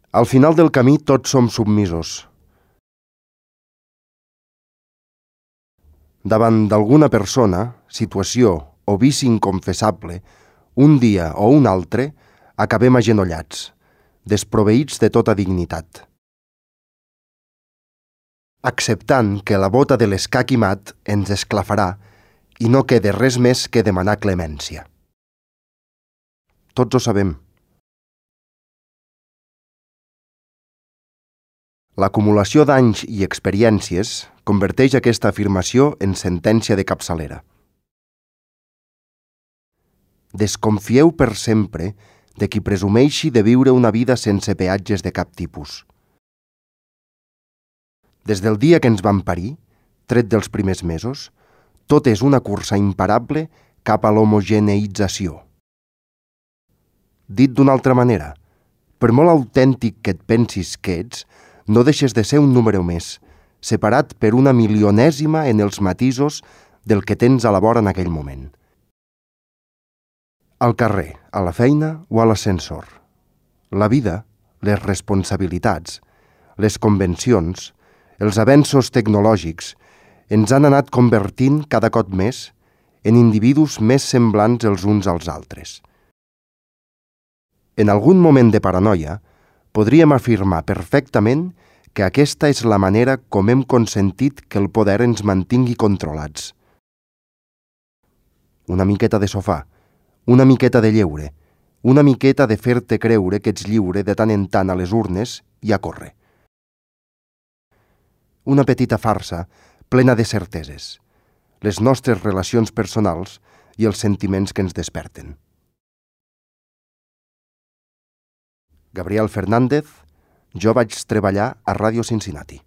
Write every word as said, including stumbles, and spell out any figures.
Al final del camí tots som submisos. Davant d'alguna persona, situació o vici inconfessable, un dia o un altre, acabem agenollats, desproveïts de tota dignitat. Acceptant que la bota de l'escac i mat ens esclafarà i no quede res més que demanar clemència. Tots ho sabem. L'acumulació d'anys i experiències converteix aquesta afirmació en sentència de capçalera. Desconfieu per sempre de qui presumeixi de viure una vida sense peatges de cap tipus. Des del dia que ens vam parir, tret dels primers mesos, tot és una cursa imparable cap a l'homogeneïtzació. Dit d'una altra manera, per molt autèntic que et pensis que ets, no deixes de ser un número més, separat per una milionèsima en els matisos del que tens a la vora en aquell moment. Al carrer, a la feina o a l'ascensor. La vida, les responsabilitats, les convencions, els avenços tecnològics ens han anat convertint cada cop més en individus més semblants els uns als altres. En algun moment de paranoia, podríem afirmar perfectament que aquesta és la manera com hem consentit que el poder ens mantingui controlats. Una miqueta de sofà, una miqueta de lleure, una miqueta de fer-te creure que ets lliure de tant en tant a les urnes i a córrer. Una petita farsa plena de certeses, les nostres relacions personals i els sentiments que ens desperten. Gabriel Fernández, jo vaig treballar a Ràdio Cincinnati.